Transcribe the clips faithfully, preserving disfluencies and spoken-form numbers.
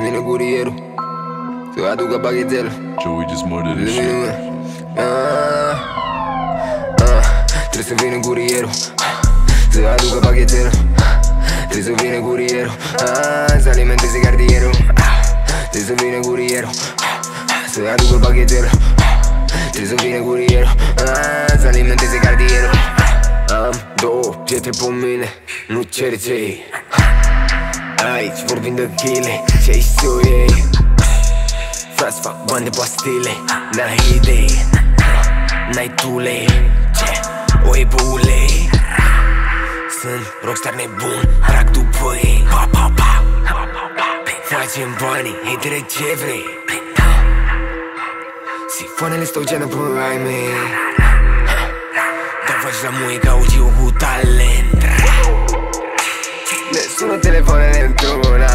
vine curierul să aducă pachetele. Joey just murdered this shit. ah, ah, Trebuie să vină curierul să aducă pachetele. Trebuie să vină curierul ah, să alimenteze cartierul. ah, Trebuie să vină curierul ah, să aducă pachetele. Trebuie să vină curierul ah, să alimenteze cartierul. Am două pietre pe mine, nu cereți ei. Aici vorbim de chile și aici se-o iei. Frați fac bani de pastile, n-ai idei, n-ai tule, ce? O iei pe ulei. Sunt rockstar nebun, trag după ei. Pa, pa, pa. Facem banii, hatere ce vrei. Sifoanele stau geană pe ai mei. Dar faci la muie ca Ugiu cu talent. Ne sună telefoanele într-una,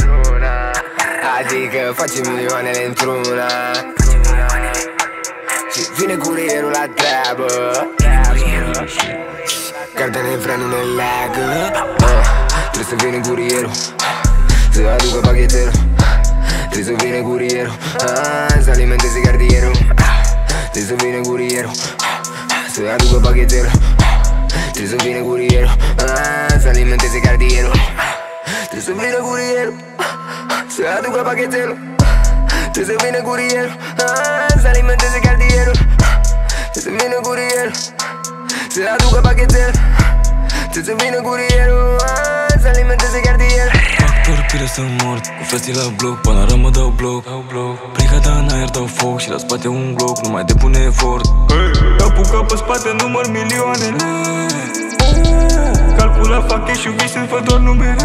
adică facem milioanele într-una. Și vine curierul la treabă, cartele vrea nu ne leagă. ah, Trebuie să vină curierul să aducă pachetele. Trebuie să vină curierul ah, să alimenteze cartierul. ah, Trebuie să vină curierul ah, să aducă pachetele. Trebuie să vină curierul ah, să alimenteze cartierul. Trebuie să vină curierul să aducă pachetele. Trebuie să vină curierul ah, să alimenteze cartierul. Trebuie să vină curierul să aducă pachetele. Trebuie să vină curierul ah, să alimenteze cartierul. Factor pire sunt mort, cu frății la bloc, panoramă dau bloc. Brigada în aer dau foc și la spate un gloc, nu mai depune efort. Apucă pe spate număr milioanele. Calcula, fac cash și visând, fă doar numere.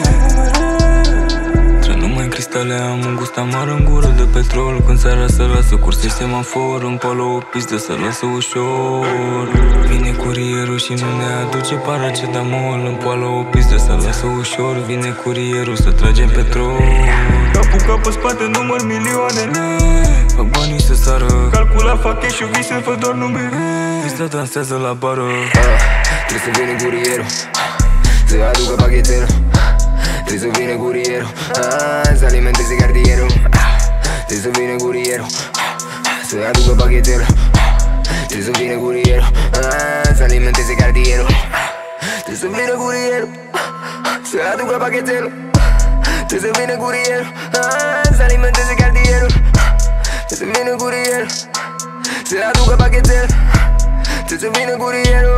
Trec numai în cristale, am un gust amar în gură de petrol. Când seara se lasă curse semafor, în polo o pistă se lasă ușor. Vine curierul și nu ne aduce paracetamol. În poală o pistă se lasă ușor. Vine curierul să tragem petrol. Apucă pe spate număr milioanele. Fac banii să sară. Calcula, fac cash și visând, fă doar numere. Pista dansează la bară. ah, Trebuie să vină curierul să aducă pachetele. Trebuie să vină curierul ah, să alimenteze cartierul. ah, Trebuie să vină curierul ah, să aducă pachetele. Trebuie să vină curierul ah, să alimenteze cartierul. Trebuie să vină curierul să aducă pachetele. Trebuie să vină curierul ah, să alimenteze cartierul. Trebuie să vină curierul să aducă pachetele. Trebuie să vină curierul